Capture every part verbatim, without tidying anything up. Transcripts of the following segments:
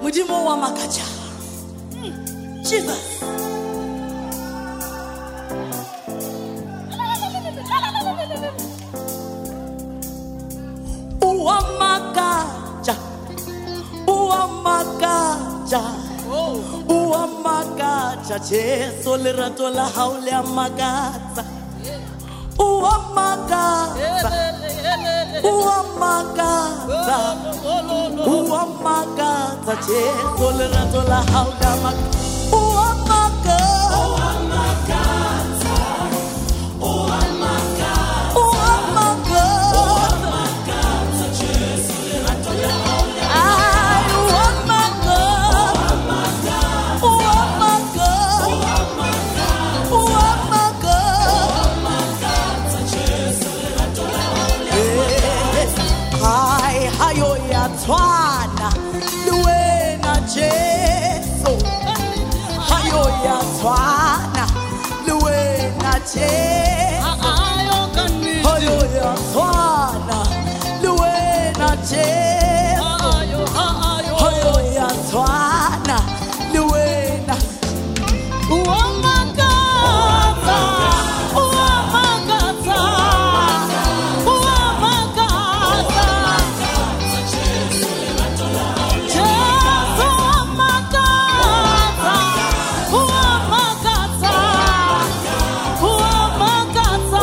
Modimo wa makatša. Jesus. Wa makatša. Wa makatša. Wa makatša. Jesu lerato la hao le a makatša. Wa makatša. Wa makatša. Wa makatša. Jesu lerato la hao le a makatša. Wa makatša. Wa makatša. Wa makatša. Wa makatša. Jesu lerato la hao le a makatša. Wa makatša. Wa makatša. Wa makatša. Jesu lerato la hao le a makatša. Hai hayo ya tshwana le wena Jesu. Hayo ya tshwana le wena Jesu. Hayo ya tshwana le wena Jesu. Hayo ya tshwana le wena. Wa makatša. Wa makatša. Wa makatša. Jesu wa makatša. Wa makatxa. Wa makatxa.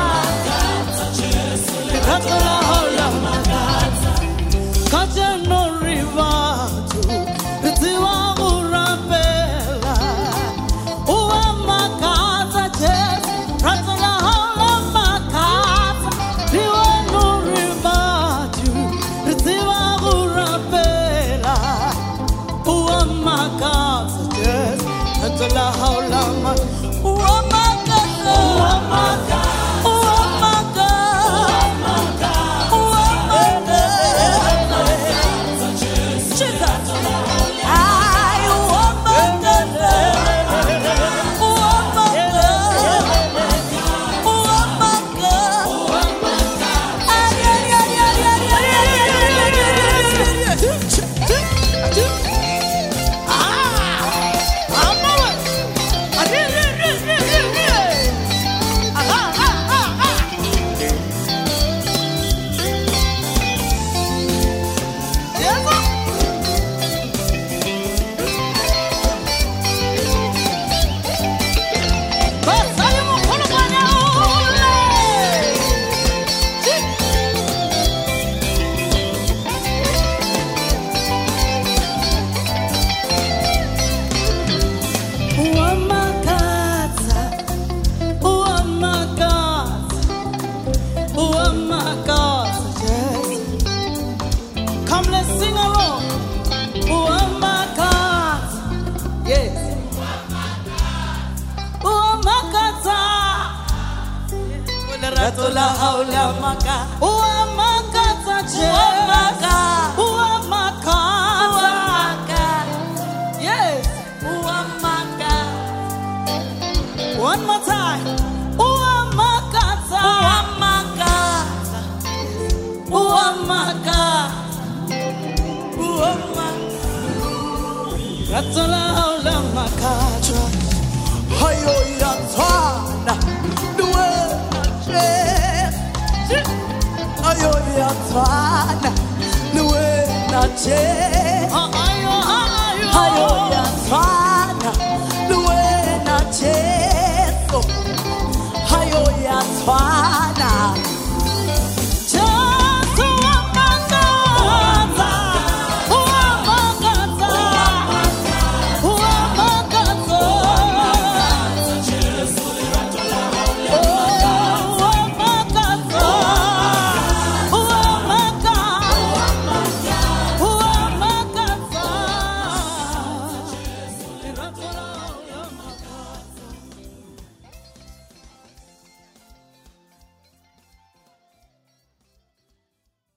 Lerato la hao le a makatša. Ka tseno re batho re tseba go rapela. Wa makatša Jesu. Lerato la hao le a makatša. Le wena re batho re tseba go rapela. Wa makatša Jesu. Lerato la hao le a makatša. Wa makatša. Wa makatša. Wa makatša. Wa makatša. Jesus. Ai, wa makatxa. Wa makatxa. Wa makatxa. Ai, ai, ai, ai, ai, ai, ai, ai, ai. Wa makatša. Wa makatxa. Wa makatxa Jesu. Come, let's sing along. Wa makatxa. Yes. Wa makatxa. Lerato la hao le a makatxa. Wa makatxa Jesu. Wa makatxa. Yes. Wa makatxa. One more time. Wa makatxa. Wa makatxa. Wa makatxa. Wa makatxa. Lerato la hao le a makatxa. Hayo ya tshwana le wena Jesu. Hayo ya tshwana le wena Jesu.